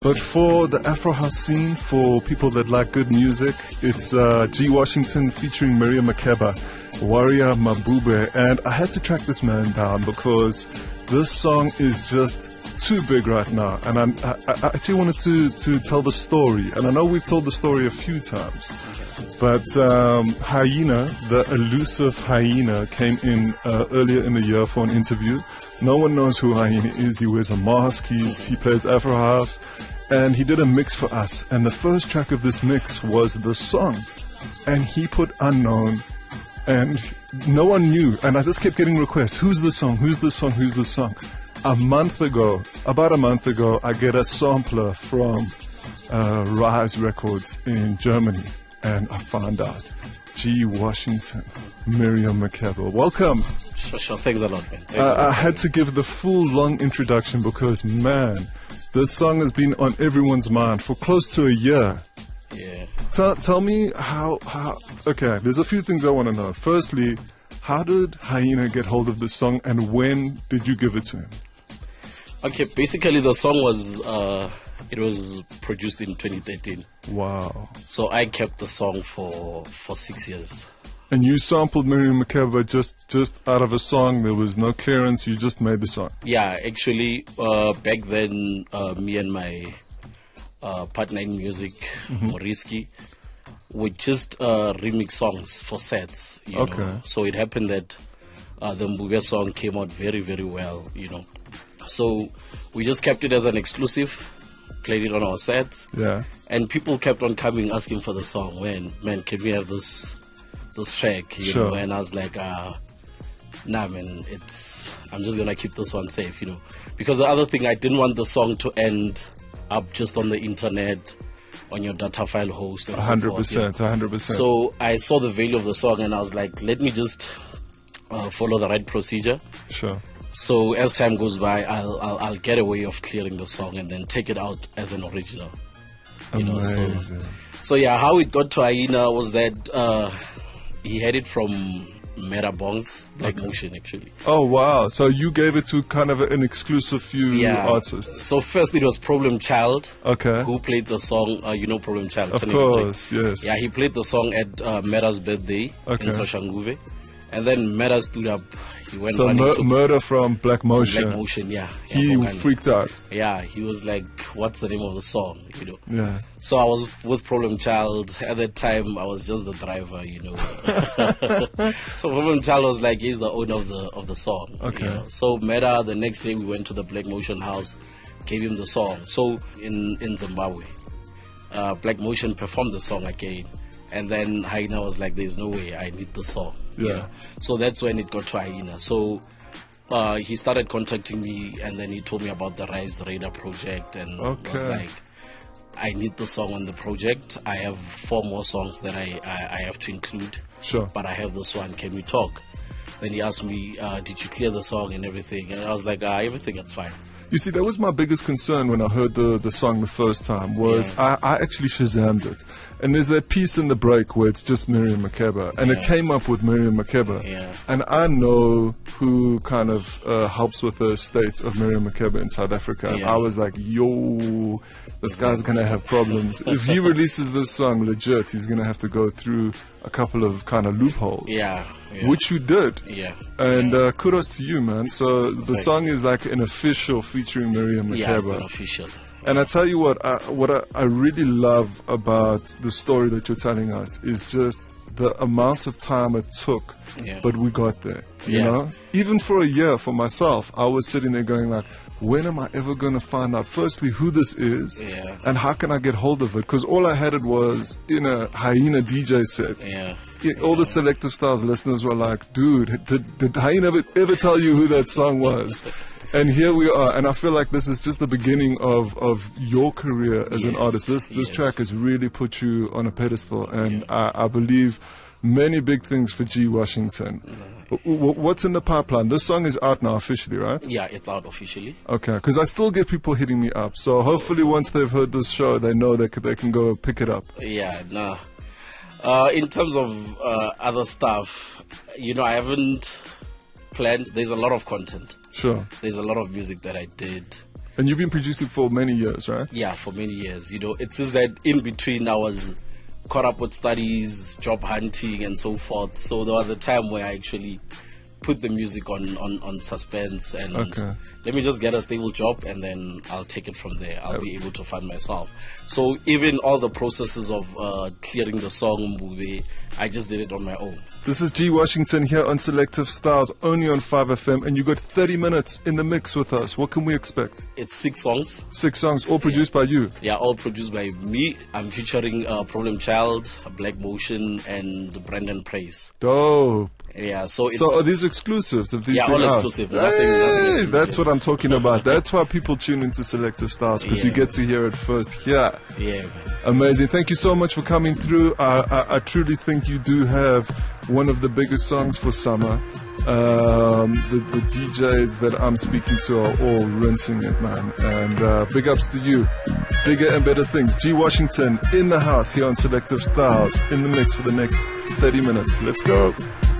But for the Afro House scene, for people that like good music, it's G. Washington featuring Miriam Makeba, Warrior Mabube. And I had to track this man down because this song is just too big right now. And I actually wanted to tell the story. And I know we've told the story a few times. But Hyena, the elusive Hyena, came in earlier in the year for an interview. No one knows who Hyena is. He wears a mask. He plays Afro House. And he did a mix for us. And the first track of this mix was the song. And he put Unknown. And no one knew. And I just kept getting requests. Who's the song? Who's the song? Who's the song? About a month ago, I get a sampler from Rise Records in Germany. And I found out G. Washington, Miriam Makeba. Welcome. Sure. Thanks a lot, man. I had to give the full long introduction because, man, this song has been on everyone's mind for close to a year. Yeah. Tell me how. Okay, there's a few things I want to know. Firstly, how did Hyena get hold of this song, and when did you give it to him? Okay, basically the song was produced in 2013. Wow. So I kept the song for 6 years. And you sampled Miriam Makeba just out of a song. There was no clearance. You just made the song. Yeah, actually, back then, me and my partner in music, Moriski, would just remix songs for sets. You know? So it happened that the Mbube song came out very, very well. You know, so we just kept it as an exclusive. Played it on our sets. Yeah. And people kept on coming asking for the song. Man, can we have this track? You know, and I was like, nah, man, I'm just gonna keep this one safe, you know. Because the other thing, I didn't want the song to end up just on the internet, on your data file host. 100%, 100%. So I saw the value of the song, and I was like, let me just follow the right procedure. Sure. So as time goes by, I'll get a way of clearing the song and then take it out as an original. You Amazing. know, so yeah, how it got to Hyena was that he had it from Meta Bongs, Black Motion actually. Oh wow! So you gave it to kind of an exclusive few artists. So first it was Problem Child. Okay. Who played the song? You know Problem Child. Of course, yes. Yeah, he played the song at Meta's birthday in Soshanguve, and then Meta stood up. He went Murder from Black Motion. Black Motion, yeah. He freaked out. Yeah, he was like, "What's the name of the song?" You know. Yeah. So I was with Problem Child. At that time, I was just the driver, you know. So Problem Child was like, he's the owner of the song. Okay. You know? So Meta, the next day we went to the Black Motion house, gave him the song. So in Zimbabwe, Black Motion performed the song again. And then Hyena was like, there's no way, I need the song. Yeah. You know? So that's when it got to Hyena. So he started contacting me, and then he told me about the Rise Radar project, and was like, I need the song on the project. I have 4 more songs that I have to include. Sure. But I have this one. Can we talk? Then he asked me, did you clear the song and everything? And I was like, everything is fine. You see, that was my biggest concern when I heard the song the first time was I actually Shazammed it. And there's that piece in the break where it's just Miriam Makeba. And it came up with Miriam Makeba. Yeah. And I know who kind of helps with the state of Miriam Makeba in South Africa. And I was like, yo, this guy's going to have problems. If he releases this song legit, he's going to have to go through a couple of kind of loopholes. Yeah. Which you did. Yeah. And kudos to you, man. So the song is like an official featuring Miriam Makeba. Yeah, it's an official. And I tell you what I really love about the story that you're telling us is just the amount of time it took, but we got there. You know, even for a year for myself, I was sitting there going like, when am I ever going to find out, firstly, who this is and how can I get hold of it? Because all I had it was in a Hyena DJ set. All the Selective Styles listeners were like, dude, did Hyena ever tell you who that song was? And here we are, and I feel like this is just the beginning of your career as an artist. This track has really put you on a pedestal, and I believe many big things for G. Washington. What's in the pipeline? This song is out now officially, right? Yeah, it's out officially. Okay, because I still get people hitting me up. So hopefully once they've heard this show, they know they can go pick it up. Yeah, no. In terms of other stuff, you know, I haven't planned. There's a lot of content. Sure. There's a lot of music that I did. And you've been producing for many years, right? Yeah, for many years. It's just that in between I was caught up with studies, job hunting, and so forth. So there was a time where I actually put the music on suspense and let me just get a stable job, and then I'll take it from there. I'll be able to fund myself. So even all the processes of clearing the song movie, I just did it on my own. This is G Washington here on Selective Styles, only on 5FM, and you got 30 minutes in the mix with us. What can we expect? It's 6 songs. 6 songs, all produced by you? Yeah, all produced by me. I'm featuring Problem Child, Black Motion, and Brandon Praise. Dope. Yeah, so are these exclusives? Have these been all exclusive. Nothing that's what I'm talking about. That's why people tune into Selective Styles, because you get to hear it first here. Yeah, man. Amazing. Thank you so much for coming through. I truly think you do have one of the biggest songs for summer. The DJs that I'm speaking to are all rinsing it, man. And big ups to you. Bigger and better things. G Washington in the house here on Selective Styles, in the mix for the next 30 minutes. Let's go.